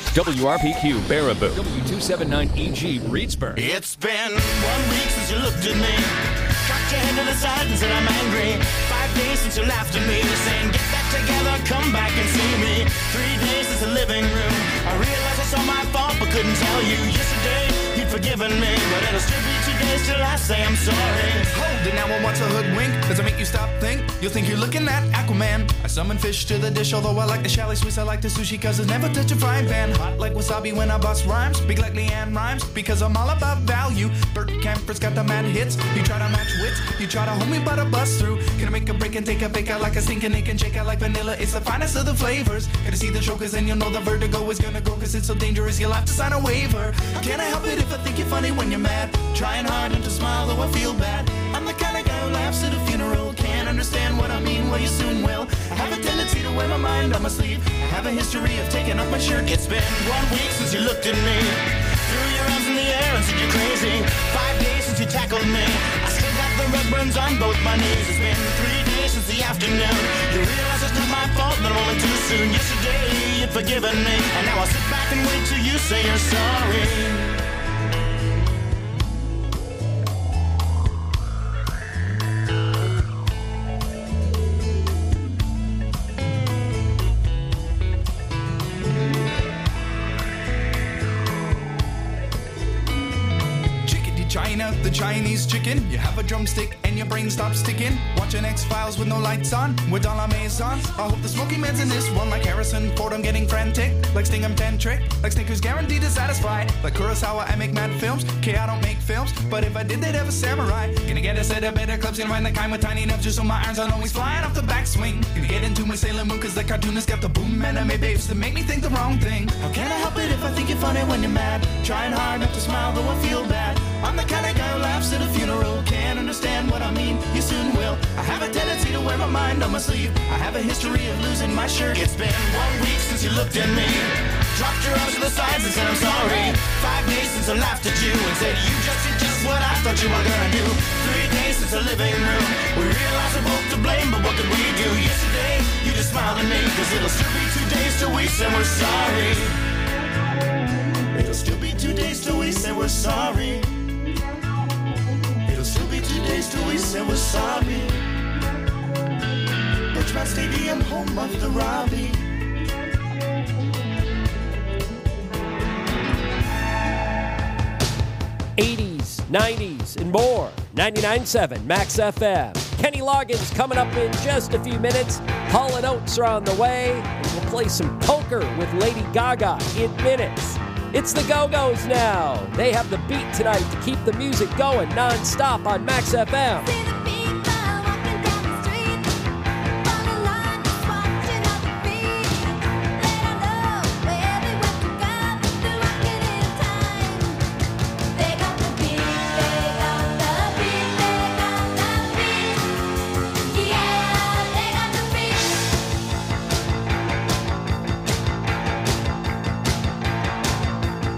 WRPQ Baraboo, W279EG Reedsburg. It's been 1 week since you looked at me, cocked your head to the side and said I'm angry. 5 days since you laughed at me, saying get back together, come back and see me. 3 days since the living room, I realized it's all my fault but couldn't tell you. Yesterday you'd forgiven me, but it'll still be 2 days till I say I'm sorry. Hold it now, I want to hoodwink. Does it make you stop think? You'll think you're looking at Aquaman. I summon fish to the dish, although I like the chalet Swiss, I like the sushi, cause it's never touch a frying pan. Hot like wasabi when I bust rhymes, big like Leanne rhymes, because I'm all about value. Bert Camper's got the mad hits. You try to match wits, you try to hold me but I bust through. Gonna make a break and take a bake out like a stinking ache and shake out like vanilla. It's the finest of the flavors. Gotta see the show cause then you'll know the vertigo is gonna go, cause it's so dangerous you'll have to sign a waiver. Can't I help it if I think you're funny when you're mad? Trying hard not to smile though I feel bad. I'm the kind of guy who laughs at a funeral. Can't understand what I mean, well you soon will. I have a tendency to wear my mind on my sleeve. I have a history of taking off my shirt. It's been 1 week since you looked at me, threw your arms in the air and said you're crazy. 5 days since you tackled me, I still got the red burns on both my knees. It's been 3 days since the afternoon, you realize it's not my fault, but I'm only too soon. Yesterday you'd forgiven me, and now I'll sit back and wait till you say you're sorry. China, the Chinese chicken. You have a drumstick and your brain stops ticking. Watching X-Files with no lights on, with all our maison. I hope the Smoky Man's in this one, like Harrison Ford. I'm getting frantic, like Sting I'm tantric, like Snickers guaranteed to satisfy. Like Kurosawa, I make mad films. Okay, I don't make films, but if I did, they'd have a samurai. Gonna get a set of better clubs, gonna find the kind with tiny nubs, just so my irons aren't always flying off the backswing. Gonna get into my Sailor Moon, cause the cartoonist got the boom anime babes that make me think the wrong thing. How can I help it if I think you're funny when you're mad? Trying hard not to smile, though I feel bad. I'm the kind of guy who laughs at a funeral. Can't understand what I mean, you soon will. I have a tendency to wear my mind on my sleeve. I have a history of losing my shirt. It's been 1 week since you looked at me, dropped your arms to the sides and said I'm sorry. 5 days since I laughed at you and said you just did just what I thought you were gonna do. 3 days since the living room, we realized we're both to blame, but what could we do? Yesterday, you just smiled at me, cause it'll still be 2 days till we say we're sorry. It'll still be 2 days till we say we're sorry. It'll still be 2 days till we say we're sorry. Birchmount Stadium, home of the Robbie. '80s, '90s, and more. 99.7 Max FM. Kenny Loggins coming up in just a few minutes. Hall & Oates are on the way. And we'll play some poker with Lady Gaga in minutes. It's the Go-Go's now. They have the beat tonight to keep the music going non-stop on Max FM.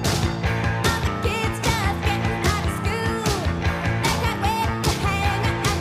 Kids just getting out of school. They can't wait to hang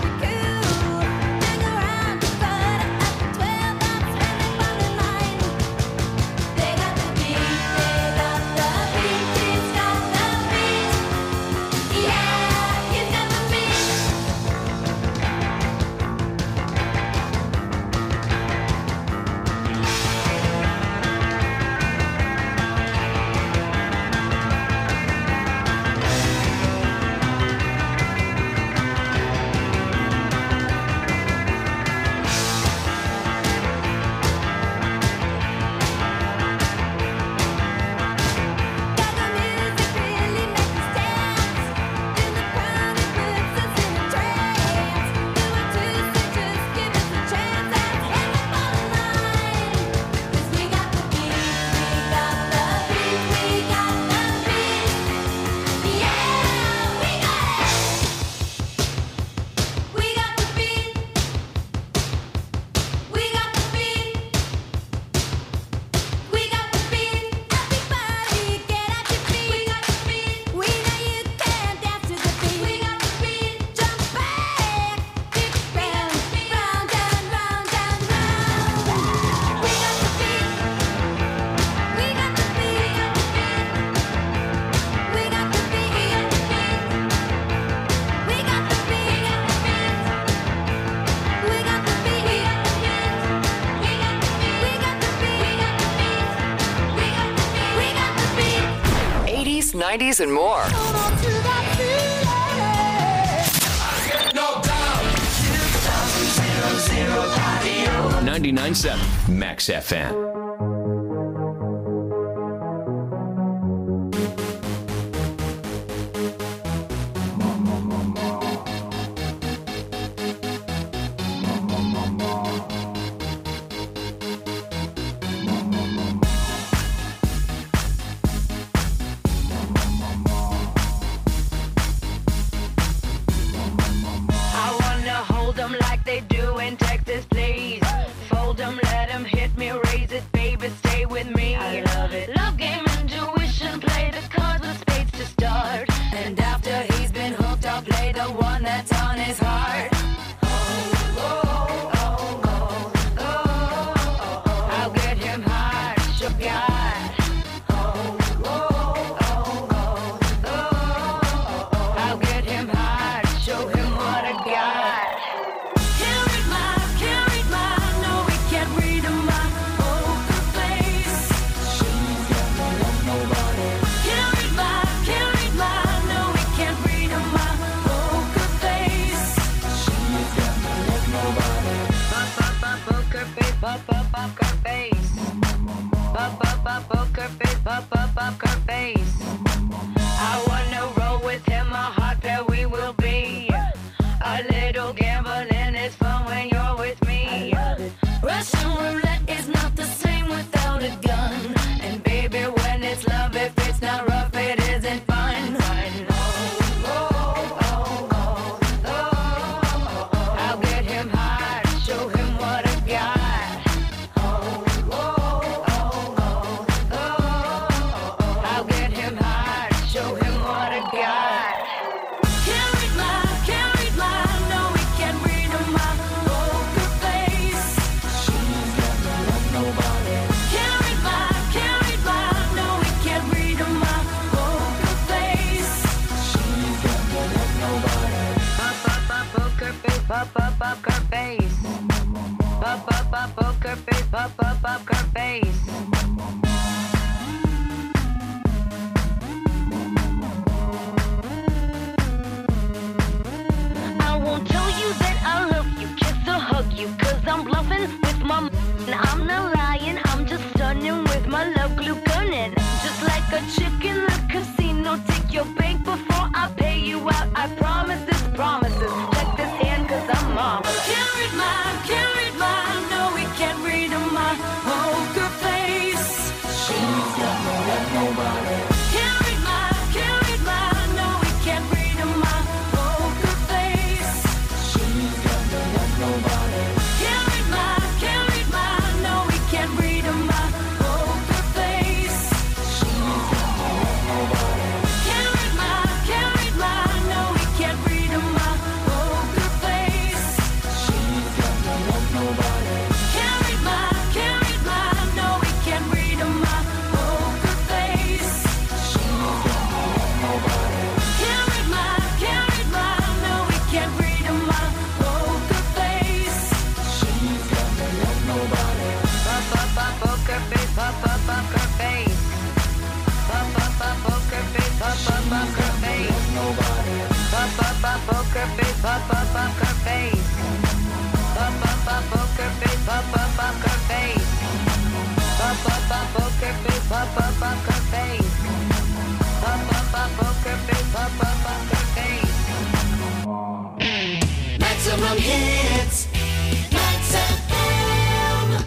80s, 90s, and more. 99.7 Max FM. Maximum hits. Max FM.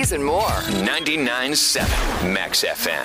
90s and more. 99.7 Max FM.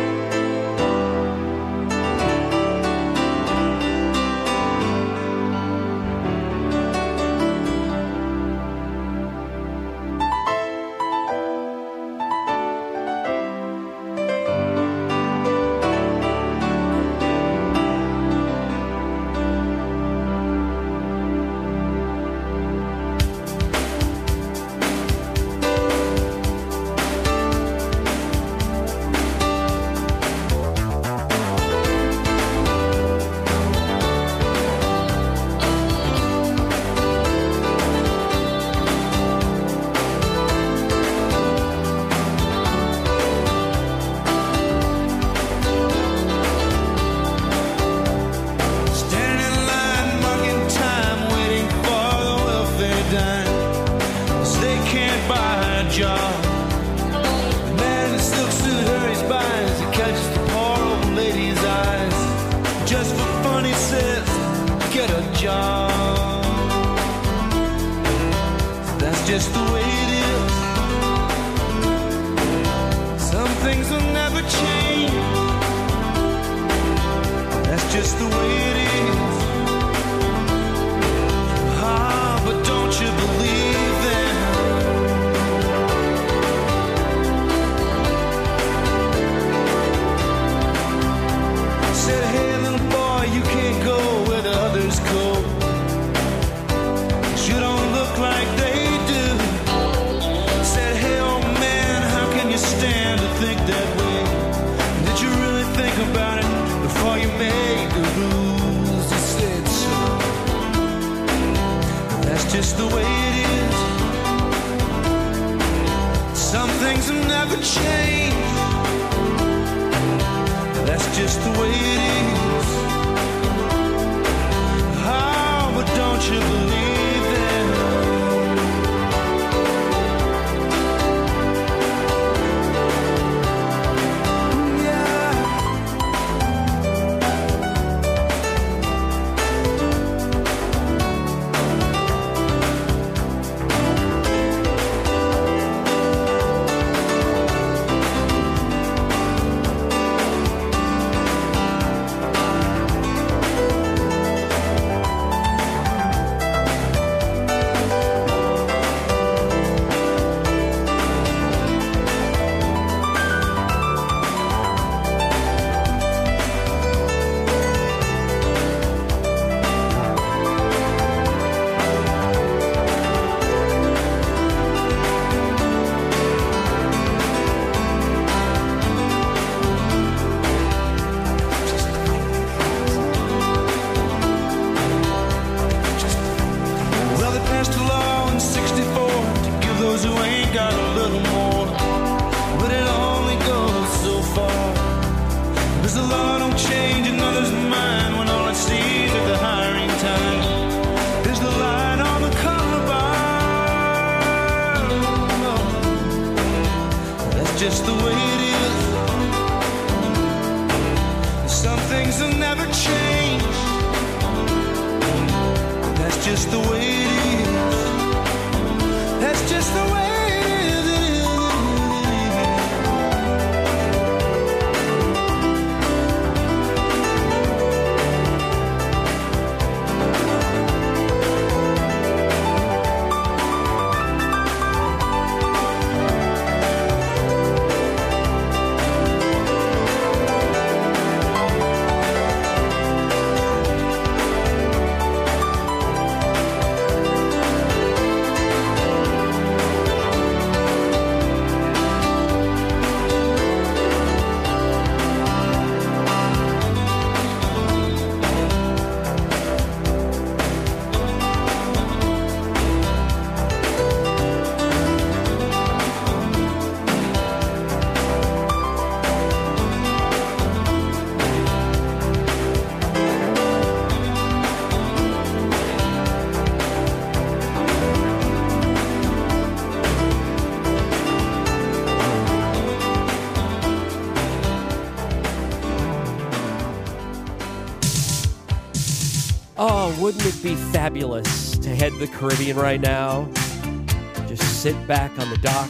Oh, wouldn't it be fabulous to head to the Caribbean right now? Just sit back on the docks of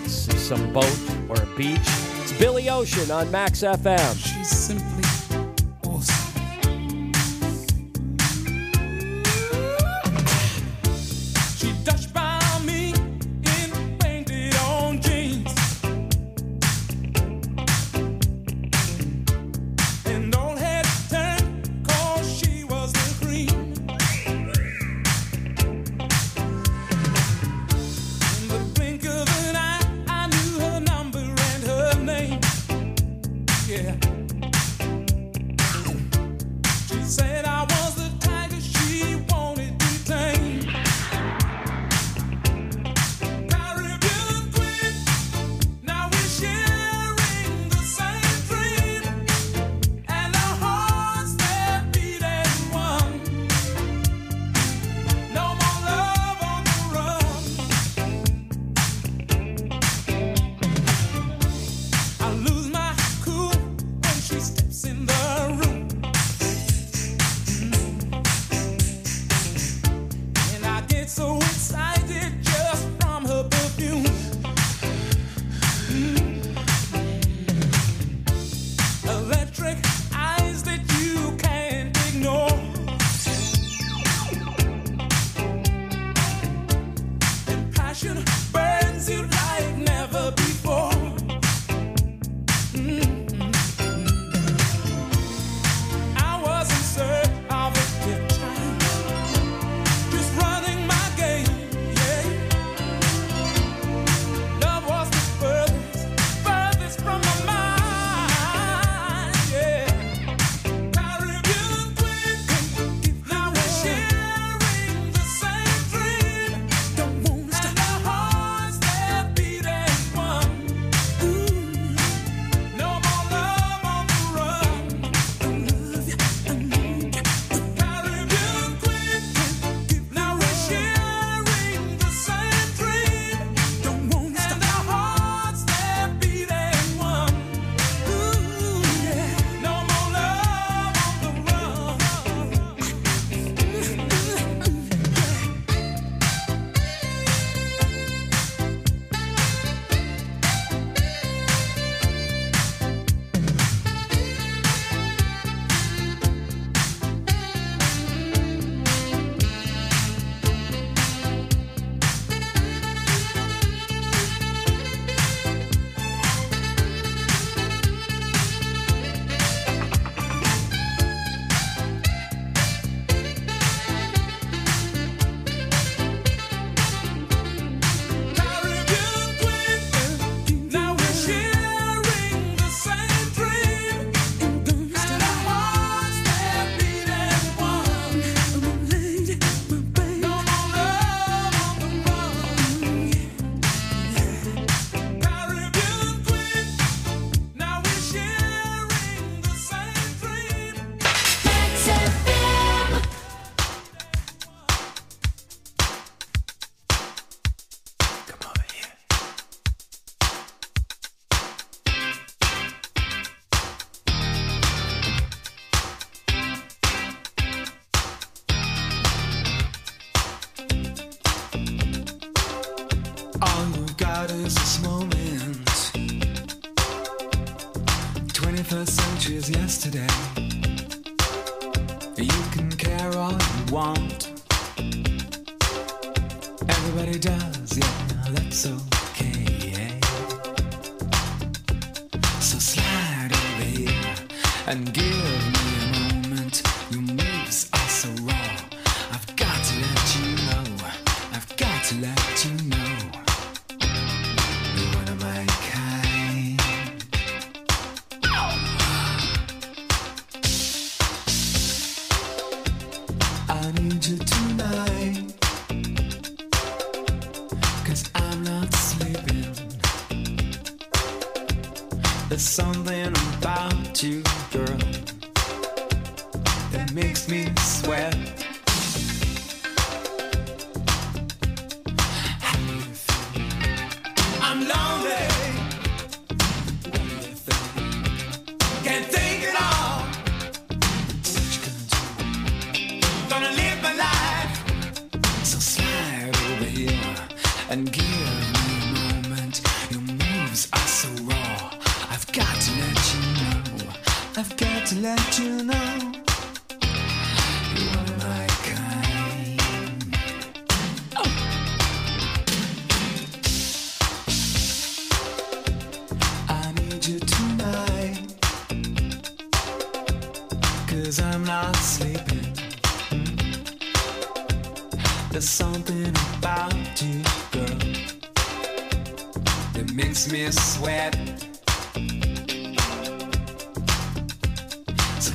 some boat or a beach. It's Billy Ocean on Max FM. She's simply awesome. She touched by me in painted on jeans, and old head turned 'cause she was the cream. In the blink of an eye, I knew her number and her name. Yeah. She said I was the tiger she wanted to tame. Caribbean queen, now we're sharing the same dream, and our hearts they're beating one. No more love on the run. I lose my cool when she steps in the room, and I get so excited just from her perfume. Electric eyes that you can't ignore, and passion burns you like never before. I was in search of a good time, just running my game, yeah. Love was the furthest from my mind, yeah. Caribbean queen, now we're sharing the same dream, and our hearts they're beating one. No more love on the run. Caribbean queen, now we're sharing the same dream, and our hearts they're beating one. No more love on the run. Caribbean queen, now we're sharing the same dream, and our hearts they're beating one. No more love on the run. Caribbean queen, now we're sharing the same dream. Come over here. All you've got is this moment. 21st century is yesterday. You can care all you want. Everybody does, yeah, that's okay. So slide over here and give me a moment. Your moves are so raw. I've got to let you know. I've got to let you know. You're one of my kind. I need you tonight, 'cause I'm not sleeping. There's something about you, girl, that makes me sweat. How do you feel? I'm lonely. What do you think? Can't think at all. What you gonna do? Gonna live my life. So slide over here and give me a moment. Your moves to let you know you are my kind. I need you tonight, 'cause I'm not sleeping. There's something about you, girl, that makes me sweat. So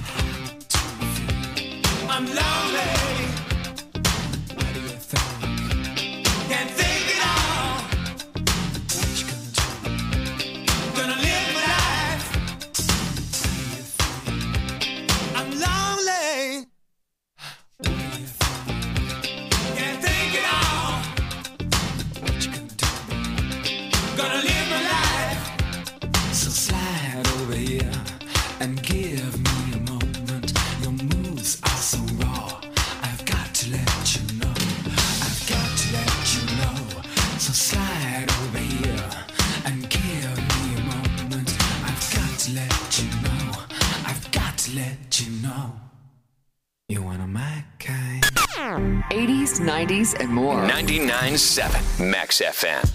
I'm lonely. What do you think? Can't think it all. What you gonna do? Gonna live my life. What do you think? I'm lonely. What do you think? Can't think it all. What you gonna do? Gonna live my life. So slide over here and give me a moment. Your moves are so raw. I've got to let you know. I've got to let you know. So slide over here and give me a moment. I've got to let you know. I've got to let you know. You wanna my kind. 80s, 90s, and more. 99.7 Max FM.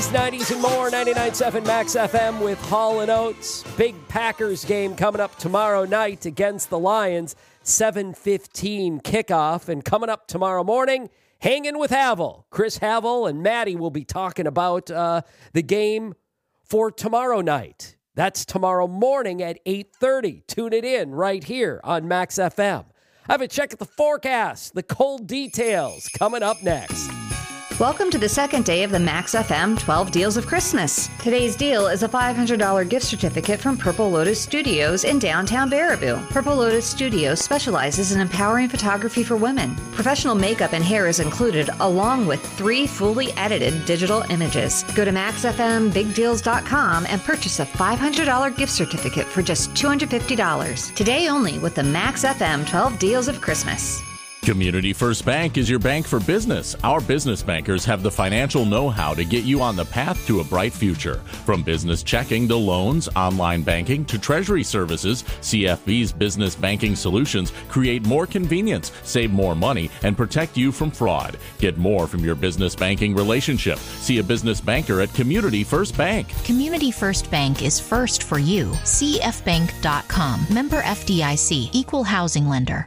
80s, 90s, and more. 99.7 Max FM with Hall & Oates. Big Packers game coming up tomorrow night against the Lions. 7:15 kickoff. And coming up tomorrow morning, Hanging with Havel. Chris Havel and Maddie will be talking about the game for tomorrow night. That's tomorrow morning at 8:30. Tune it in right here on Max FM. I have a check at the forecast. The cold details coming up next. Welcome to the second day of the Max FM 12 Deals of Christmas. Today's deal is a $500 gift certificate from Purple Lotus Studios in downtown Baraboo. Purple Lotus Studios specializes in empowering photography for women. Professional makeup and hair is included, along with 3 fully edited digital images. Go to MaxFMBigDeals.com and purchase a $500 gift certificate for just $250. Today only with the Max FM 12 Deals of Christmas. Community First Bank is your bank for business. Our business bankers have the financial know-how to get you on the path to a bright future. From business checking to loans, online banking to treasury services, CFB's business banking solutions create more convenience, save more money, and protect you from fraud. Get more from your business banking relationship. See a business banker at Community First Bank. Community First Bank is first for you. CFBank.com. Member FDIC. Equal housing lender.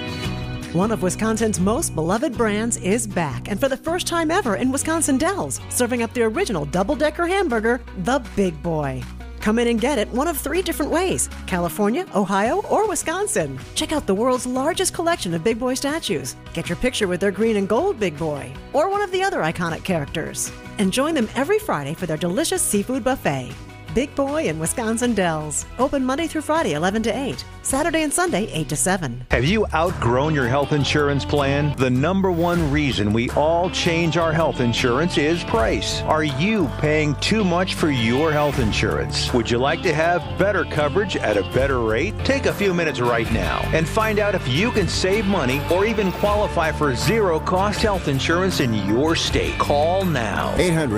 One of Wisconsin's most beloved brands is back, and for the first time ever in Wisconsin Dells, serving up the original double-decker hamburger, the Big Boy. Come in and get it one of 3 different ways: California, Ohio, or Wisconsin. Check out the world's largest collection of Big Boy statues. Get your picture with their green and gold Big Boy, or one of the other iconic characters. And join them every Friday for their delicious seafood buffet. Big Boy in Wisconsin Dells. Open Monday through Friday, 11 to 8. Saturday and Sunday, 8 to 7. Have you outgrown your health insurance plan? The number one reason we all change our health insurance is price. Are you paying too much for your health insurance? Would you like to have better coverage at a better rate? Take a few minutes right now and find out if you can save money or even qualify for zero-cost health insurance in your state. Call now.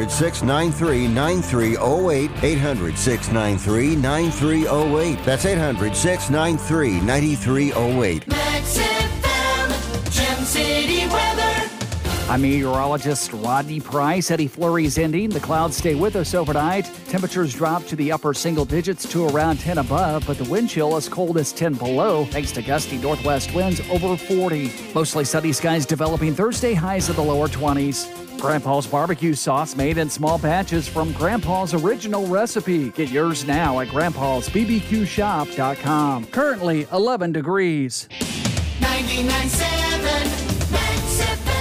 800-693-9308. 800-693-9308. That's 800-693-9308. Max FM, Gem City weather. I'm meteorologist Rodney Price. Heavy flurries ending. The clouds stay with us overnight. Temperatures drop to the upper single digits to around 10 above, but the wind chill as cold as 10 below, thanks to gusty northwest winds over 40. Mostly sunny skies developing Thursday, highs of the lower 20s. Grandpa's barbecue sauce made in small batches from Grandpa's original recipe. Get yours now at grandpa'sbbqshop.com. Currently 11 degrees. 99.7 Max FM.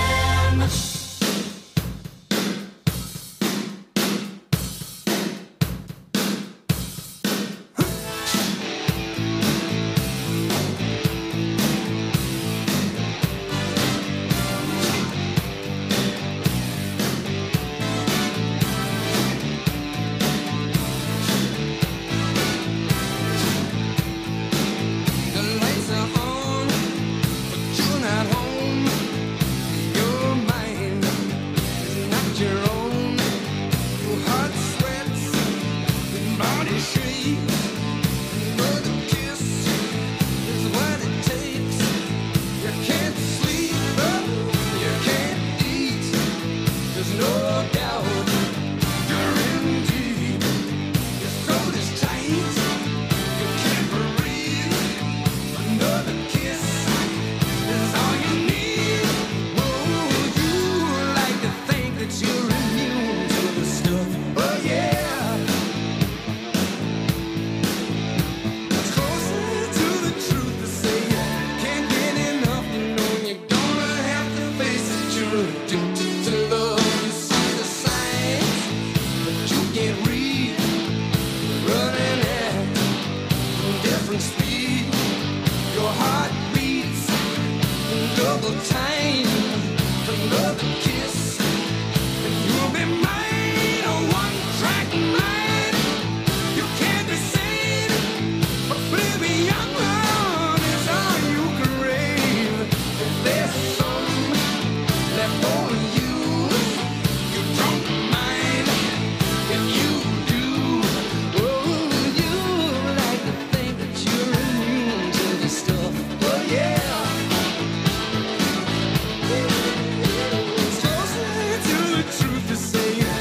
Truth to say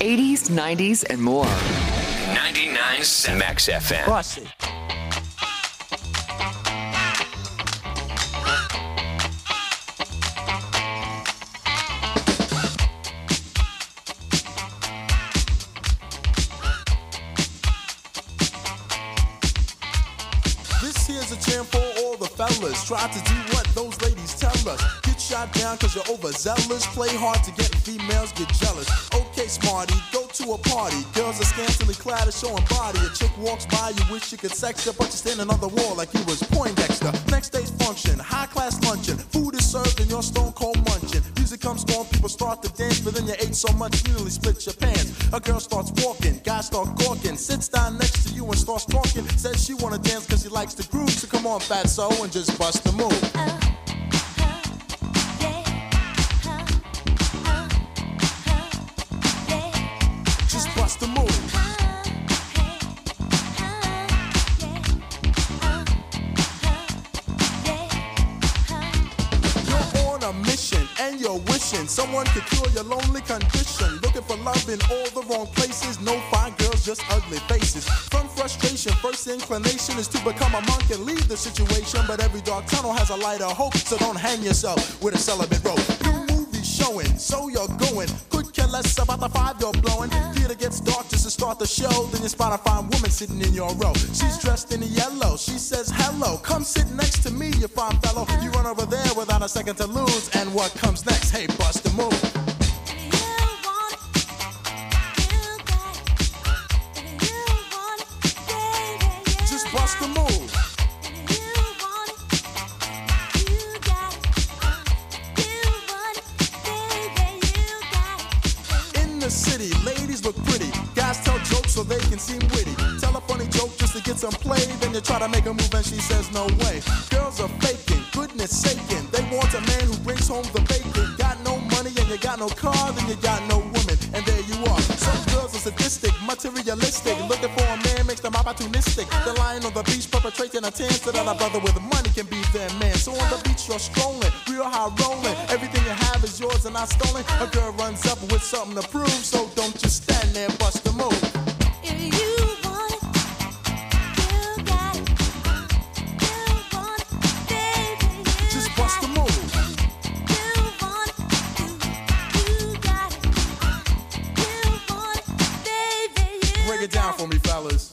80s, 90s, and more. 99.7 Max FM. Bust it. This here's a jam for all the fellas. Try to do what those ladies tell us. Get shot down cause you're overzealous. Play hard to get females get jealous. Okay, smarty, go to a party. Girls are scantily clad and showing body. A chick walks by, you wish you could sex her, but you're standing on the wall like you was Poindexter. Next day's function, high class luncheon. Food is served and you're stone cold munching. Music comes on, people start to dance, but then you ate so much you nearly split your pants. A girl starts walking, guys start gawking, sits down next to you and starts talking. Says she wanna dance cause she likes the groove, so come on fatso and just bust the move. Just bust the move. You're on a mission and you're wishing someone could cure your lonely condition. Looking for love in all the wrong places. No fine girls, just ugly faces. From frustration, first inclination is to become a monk and leave the situation. But every dark tunnel has a light of hope, so don't hang yourself with a celibate rope. New movie showing, so you're going. Could care less about the 5 you're blowing. Theater gets dark just to start the show. Then you spot a fine woman sitting in your row. She's dressed in yellow. She says hello. Come sit next to me, you fine fellow. You run over there without a second to lose. And what comes next? Hey, bust the move. Just bust the move. In the city, ladies look pretty. Guys tell jokes so they can seem witty. Tell a funny joke just to get some play. Then you try to make a move and she says no way. Girls are faking, goodness saking. They want a man who brings home the bacon. Got no money and you got no car, then you got no woman. And there you are. Some girls are sadistic, materialistic. Looking for a man makes them opportunistic. They're lying on the beach perpetrating a tan so that a brother with money can be their man. So on the beach you're strolling, real high rolling. Everything you have is yours and not stolen. A girl runs up with something to prove, so don't just stand there, bust the move. Just bust the move. Break it down for me, fellas.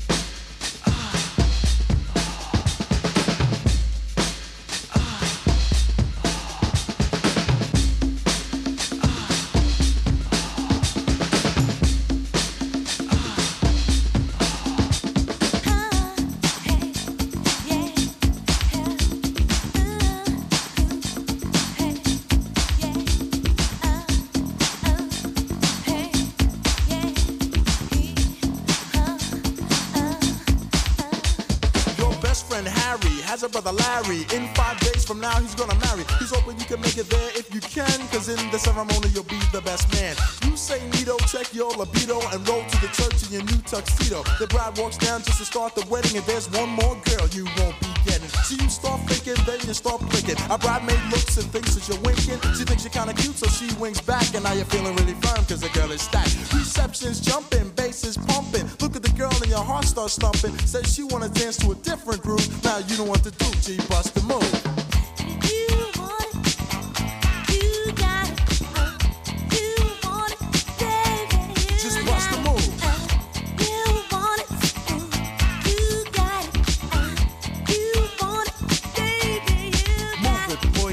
Has a brother Larry. In 5 days from now he's gonna marry. He's hoping you can make it there if you can, cause in the ceremony you'll be the best man. You say neato, check your libido, and roll to the church in your new tuxedo. The bride walks down just to start the wedding, and there's one more girl you won't be getting. So you start thinking, then you start blinking. A bridemaid looks and thinks that you're winking. She thinks you're kinda cute, so she winks back, and now you're feeling really firm cause the girl is stacked. Reception's jumping, bass is pumping. Look at the girl and your heart starts thumping. Says she wanna dance to a different groove. Now you don't want to do, G, bust the move. Just bust the move. Move it, boy.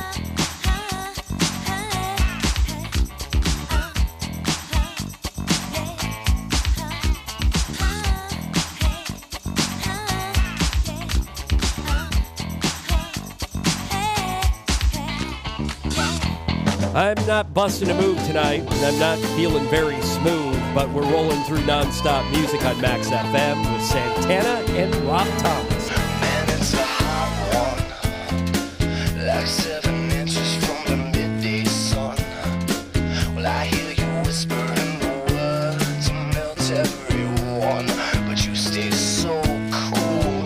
I'm not busting a move tonight, and I'm not feeling very smooth, but we're rolling through nonstop music on Max FM with Santana and Rob Thomas. Man, it's a hot one, like 7 inches from the midday sun. Well, I hear you whispering the words to melt everyone, but you stay so cool.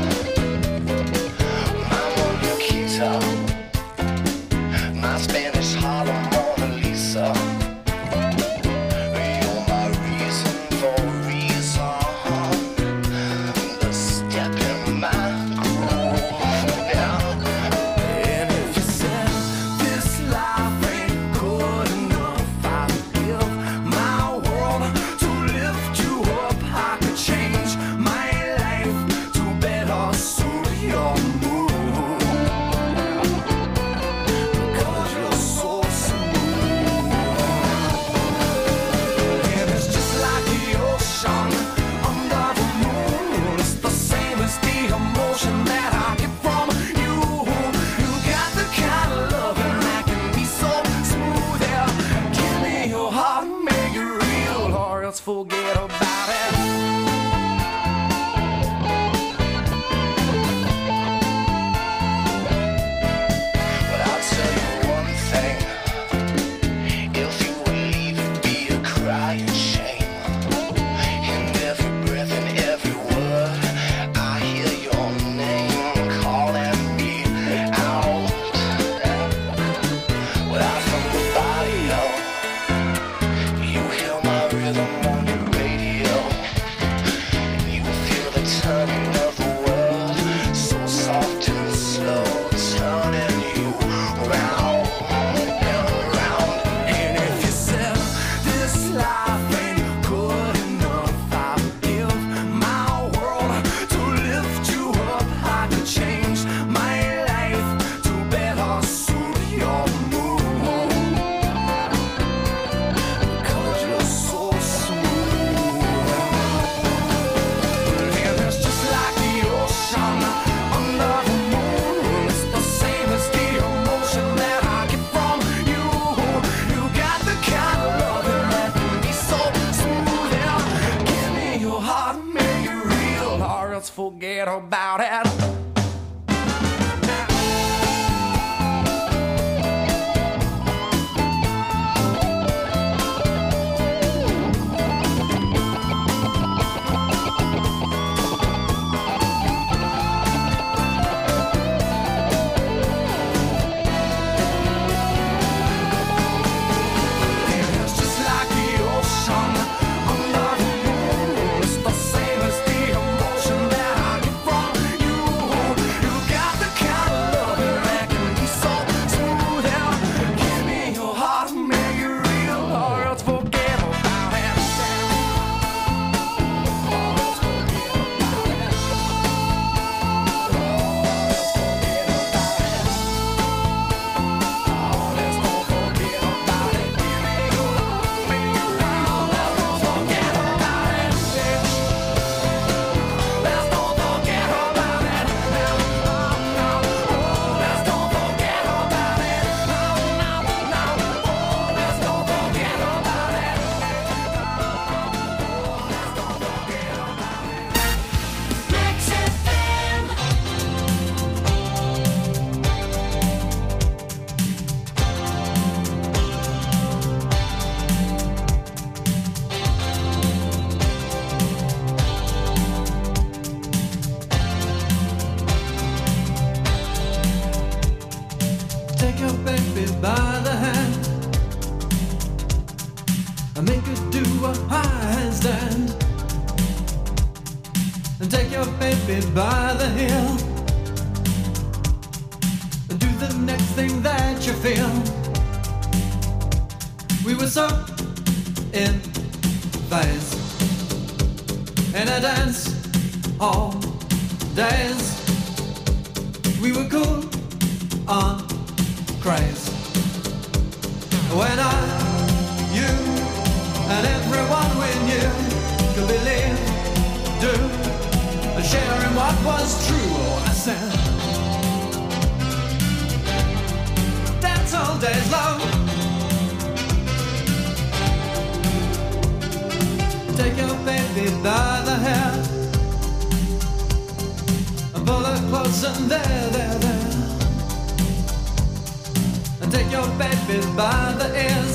I'm on your guitar, my Spanish Harlem Mona Lisa. else forget about it. But I'll tell you one thing. If you would leave, it'd be a crying shame. In every breath and every word, I hear your name calling me out. Without from the body, you hear my rhythm on your radio. And you feel the turning of the world, so soft and slow, turning you round and round. And if you said this life ain't good enough, I'll give my world to lift you up. I could change my life to better suit your mood. 'Cause you're so smooth. And it's just like the ocean under the moon. It's the same as the emotion that I get from you. You got the kind of love that can be so smooth. Yeah. Give me your heart, make it real, or else forget about it. It's just like the ocean under the moon. It's the same as the emotion that I get from you. You got the kind of love that can be so smooth. Yeah. Give me your heart, make it real, or else forget about it. Take your baby by the hand and make her do a handstand. And take your baby by the heel and do the next thing that you feel. We were so in phase in a dance all days. We were cool on craze. When I, you, and everyone we knew could believe, do, and share in what was true. Oh, I said, dance all days long. Take your baby by the hair and pull her close and there. Take your baby by the ears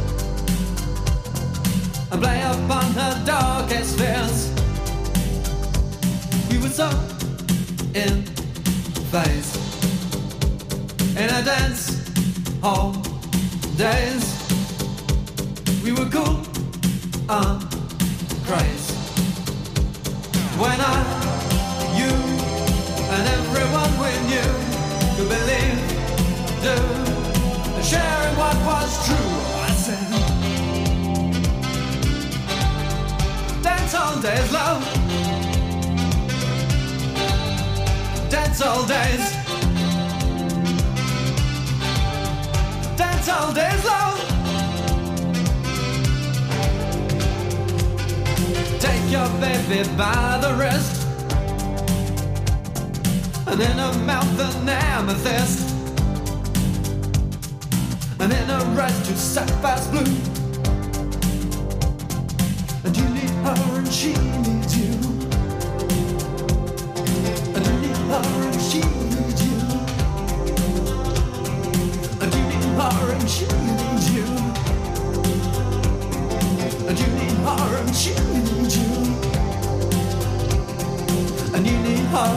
and play upon her darkest fears. We were so in phase in a dance hall days. We were cool on craze. When I, you, and everyone we knew could believe, do, sharing what was true. I said, dance all days, love. Dance all days. Dance all days, love. Take your baby by the wrist and in her mouth an amethyst, and in her eyes two sapphire's blue, and need you, we need you. And you need her.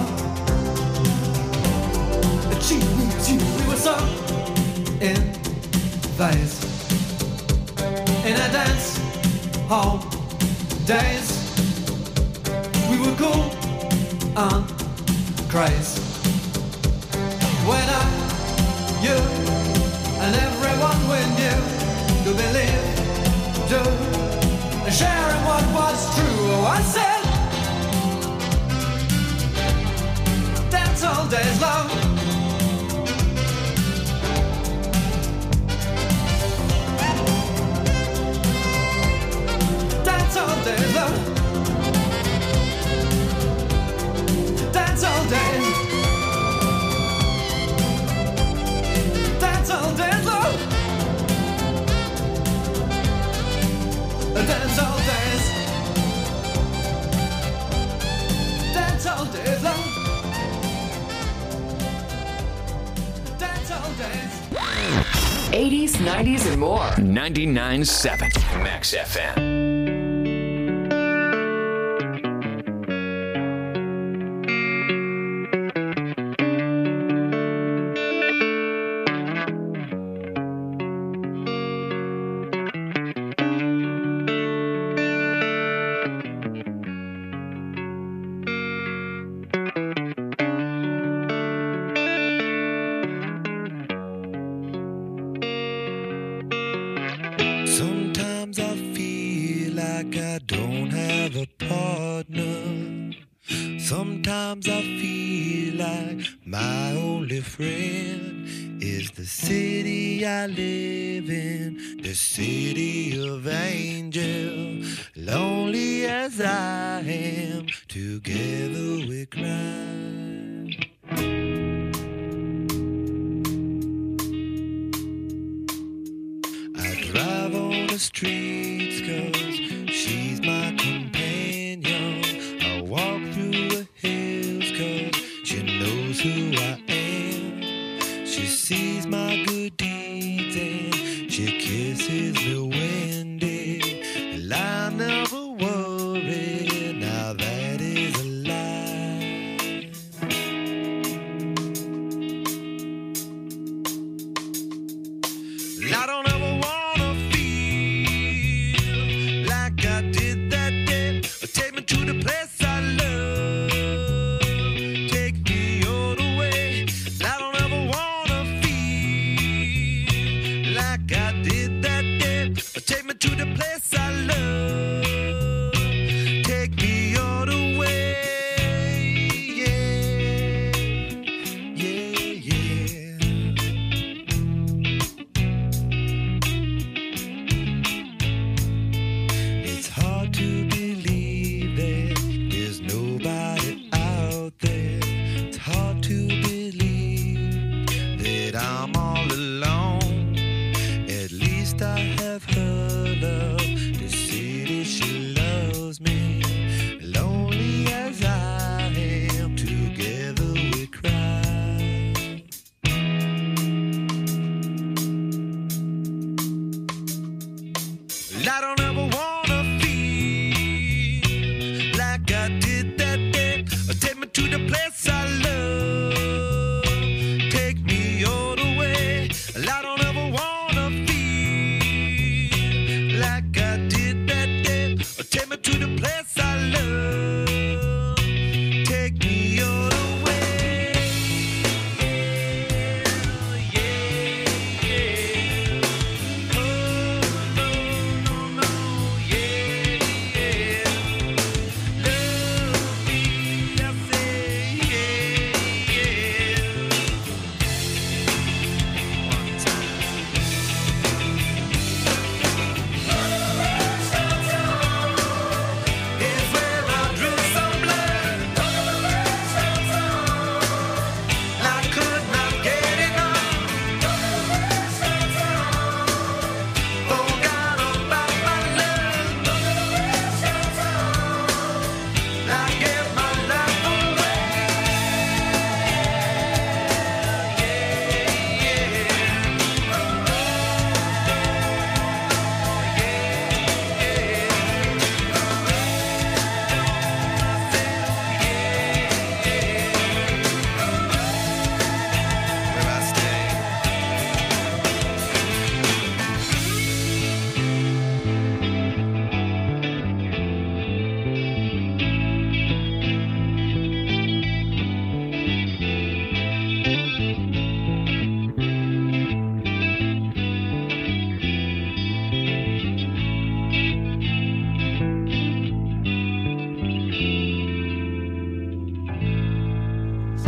And she needs you. We were so in phase. In a dance hall days. We were cool and crazy. When you and everyone we knew to believe, to sharing what was true. Oh, I said, dance all days long. Dance all days long. Dance all days. Dance all days long. Dance all days. Dance all days long. Dance all days. 80s, 90s, and more. 99.7 Max FM. Sometimes I feel like I don't have a partner. Sometimes I feel like my only friend is the city I live in, the city of angel. Lonely as I am, together we cry. Drive on the streets 'cause she's my companion. I walk through the hills 'cause she knows who I am. She sees my good deeds and she kisses me windy. And I never worry, now that is a lie. I don't ever want to the place I love, take me all the way. I don't ever wanna feel like I did that day. Take me to the place I love, take me all the way. Yeah, yeah, yeah. It's hard to believe there's nobody out there. It's hard to believe that I'm all alone. At least I have her love, the city she loves me. Lonely as I am, together we cry. I don't ever wanna feel like I did that day. Take me to the place I love, take me all the way. I don't ever wanna feel like I did that day. Take me to the place I love, take me all the way. Yeah, yeah, yeah. Oh, no, no, no.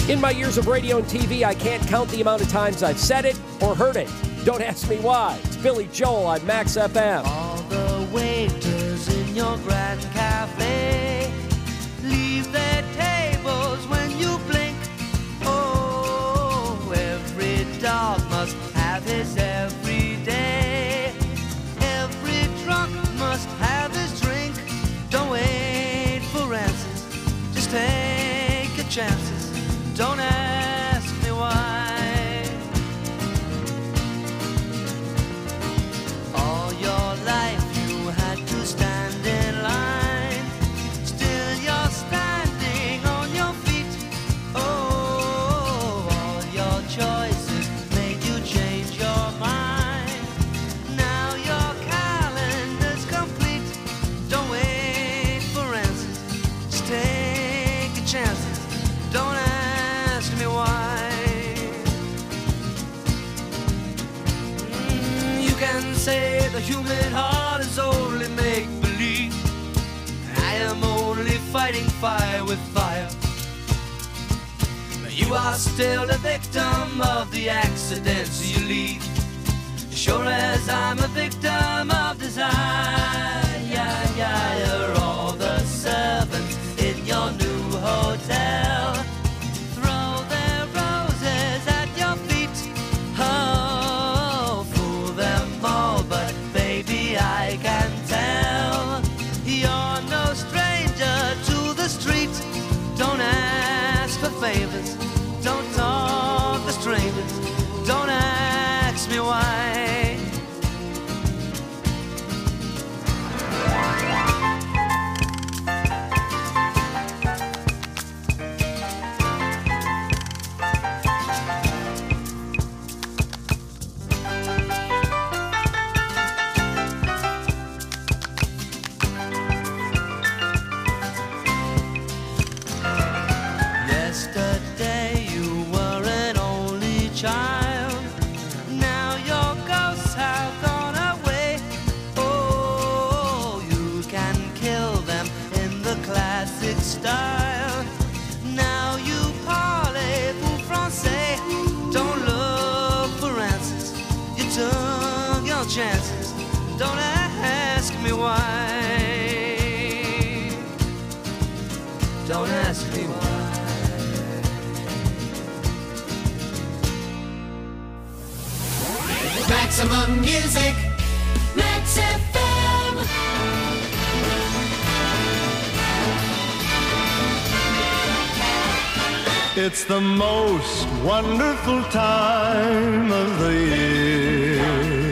In my years of radio and TV, I can't count the amount of times I've said it or heard it. Don't ask me why. It's Billy Joel on Max FM. All the waiters in your grand cafe leave their tables when you blink. Oh, every dog must have his every day. Every drunk must have his drink. Don't wait for answers, just take your chances. Don't ask me why. All your life you had to stand in line. Still you're standing on your feet. Oh, all your choices made you change your mind. Now your calendar's complete. Don't wait for answers, just take your chances. Don't ask me why. You can say the human heart is only make-believe. I am only fighting fire with fire. You are still the victim of the accidents you leave, sure as I'm a victim of desire. You're all the servants in your new hotel. Throw their roses at your feet. Oh, fool them all, but baby, I can tell you're no stranger to the street. Don't ask for favors, don't talk to strangers. Don't ask me why. Yesterday you were an only child. Now your ghosts have gone away. Oh, you can kill them in the classic style. Now you parlez-vous français. Don't look for answers, you took your chances. Don't ask me why. Don't ask me why. Maximum music, Max FM. It's the most wonderful time of the year,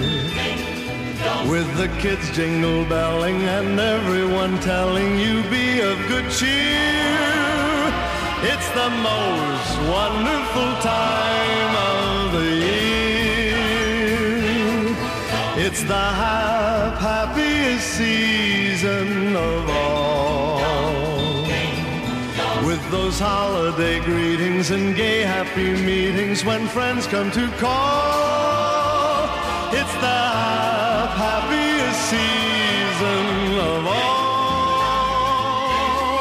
with the kids jingle belling and everyone telling you be of good cheer. It's the most wonderful time of the year. It's the happiest season of all, with those holiday greetings and gay happy meetings when friends come to call. It's the happiest season